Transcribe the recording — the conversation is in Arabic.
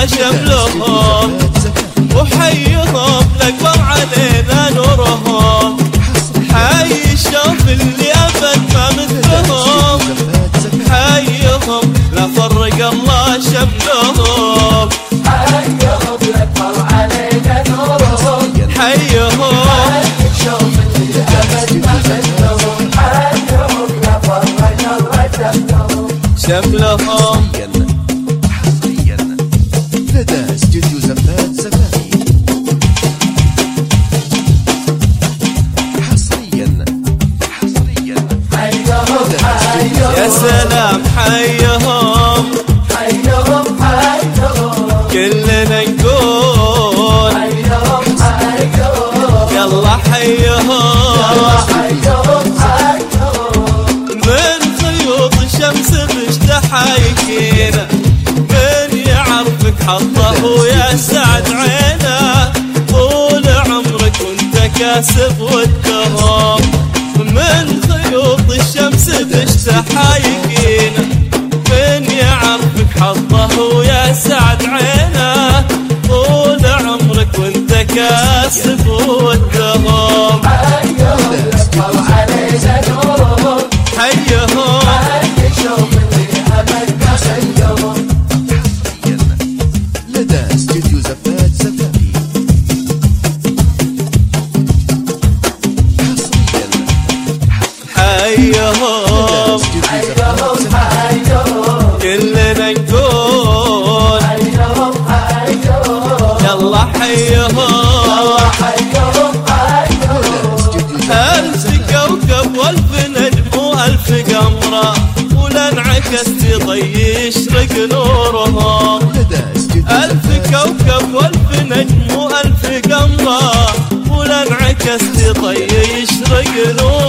شملهم وحيهم الأكبر علينا نورهم، حي الشوف اللي أبد ما مثلهم، حيهم لا فرق الله شملهم، حيهم الأكبر علينا نورهم، حيهم الشوف اللي أبد ما مثلهم، حيهم لا فرق الله شملهم. حصريا لدى استوديو زفات زفافي. حصريا حيهم يا سلام حيهم كلنا نقول يلا حيهم من خيوط الشمس بشتحايكينا، من يعرفك حظه ويا سعد عينه، طول عمرك وانت كاسب ودهم، من خيوط الشمس بشتحايكينا، من يعرفك حظه ويا سعد عينه، طول عمرك وانت كاسب ودهم، حيهم لدى استوديو زفات زفافي. حيهم كلنا نقول يلا حيهم ألف كوكب والف نجم وألف قمرة، ولا انعكست ضي يشرق نورهم، ألف كوكب والف نجم وألف قمرة، ولا انعكست ضي يشرق نورهم.